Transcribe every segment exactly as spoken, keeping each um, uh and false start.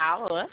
Alô?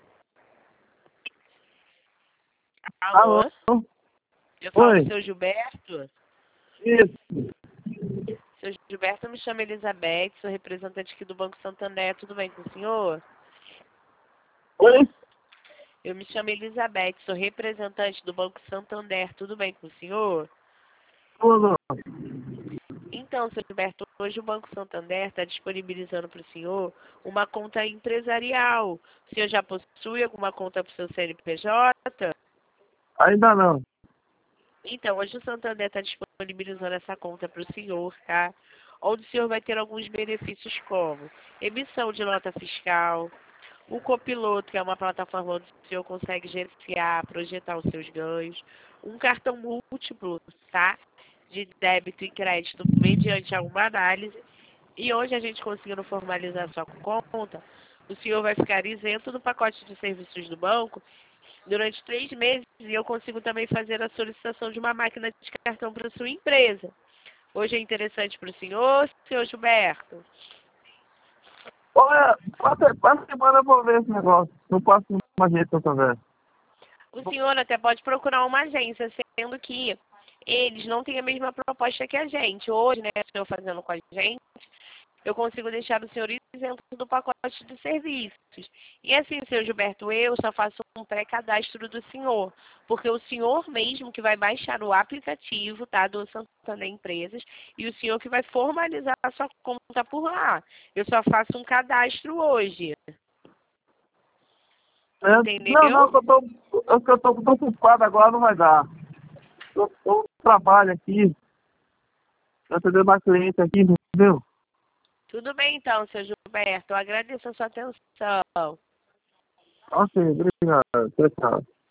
Alô? Alô? Eu falo Oi. com o seu Gilberto? Isso. Seu Gilberto, eu me chamo Elizabeth, sou representante aqui do Banco Santander. Tudo bem com o senhor? Oi? Eu me chamo Elizabeth, sou representante do Banco Santander. Tudo bem com o senhor? Tudo. Então, seu Gilberto, hoje o Banco Santander está disponibilizando para o senhor uma conta empresarial. O senhor já possui alguma conta para o seu C N P J? Ainda não. Então, hoje o Santander está disponibilizando essa conta para o senhor, tá? Onde o senhor vai ter alguns benefícios como emissão de nota fiscal, o Copiloto, que é uma plataforma onde o senhor consegue gerenciar, projetar os seus ganhos, um cartão múltiplo, tá? De débito e crédito mediante alguma análise. E hoje a gente conseguindo formalizar sua conta, o senhor vai ficar isento do pacote de serviços do banco durante três meses e eu consigo também fazer a solicitação de uma máquina de cartão para a sua empresa. Hoje é interessante para o senhor, senhor Gilberto? Olha, quatro, quatro semanas eu vou ver esse negócio. Não posso mais jeito que eu tô vendo. O senhor até pode procurar uma agência, sendo que eles não têm a mesma proposta que a gente. Hoje, né, o senhor fazendo com a gente, eu consigo deixar o senhor isento do pacote de serviços. E assim, senhor Gilberto, eu só faço um pré-cadastro do senhor, porque o senhor mesmo que vai baixar o aplicativo, tá, do Santander Empresas, e o senhor que vai formalizar a sua conta por lá. Eu só faço um cadastro hoje. É, não, não, Entendeu? que eu tô, eu, que eu tô, tô ocupado agora, não vai dar. Eu, eu trabalho aqui, eu atender mais cliente aqui, entendeu? Tudo bem então, senhor Gilberto. Eu agradeço a sua atenção. Ok, obrigado. Tchau, tchau.